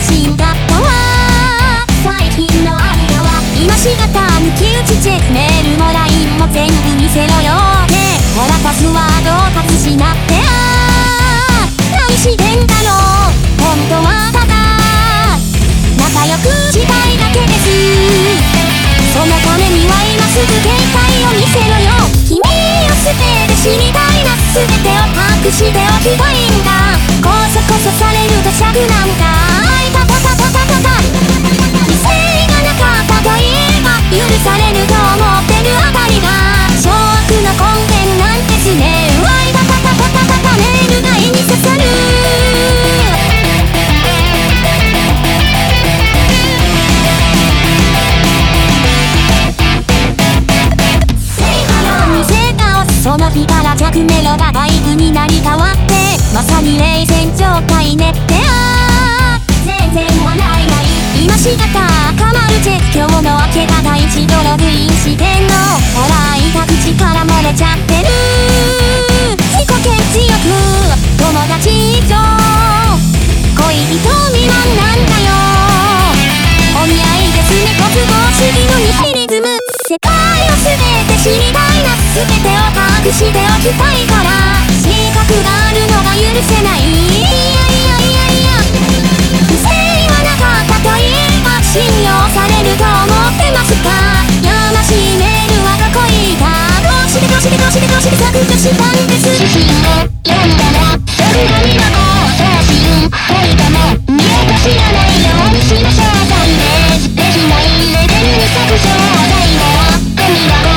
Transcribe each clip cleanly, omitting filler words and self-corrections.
心だったわ。最近のあんたは今しがた抜き打ちチェックメールも LINE も全部見せろよ。ねえほらパスワードを隠しなって何してんだろう。本当はただ仲良くしたいだけです。そのためには今すぐ携帯を見せろよ。君を捨てて死にたいな。全てを隠しておきたいんだ。こそこそされると尺なんだ。あいたたたたたたた理性がなかったと言えば許されると思ってるあたりが諸悪の根源なんですね。あいたたたたたたたメールが絵に刺さる。その日から着メロがバイブになり変わってまさに冷戦状態ねって全然笑いない今しがた赤丸チェック。今日の明け方一度ログインしてんの。笑いた口から漏れちゃってる。自己顕示欲友達以上恋人未満なんだよ。お似合いですねご都合主義のニヒリズム。世界を全て知りたいな。全てを隠しておきたいから自覚があるのが許せない。いやいやいやいや不正はなかったと言えば信用されると思ってますか。やましいメールはどこいた。どうしてどうしてどうしてどうして削除したんです。写真を読んだらそんなにの写真はいかも見えた知らないようにしましょう。ダメージできないレベルに削除ないならゴミ箱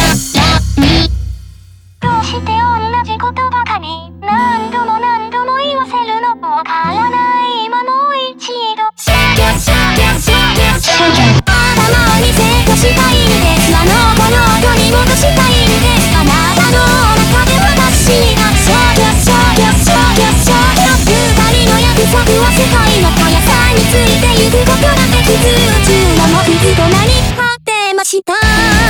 どうして同じことばかり何度も何度も言わせるのわからない。今もう一度頭をリセットしたいんです。あの子の取り戻したいんです。あなたの中で私が二人の約束は世界の速さについてゆくことだけ。傷宇宙のも傷となり果てました。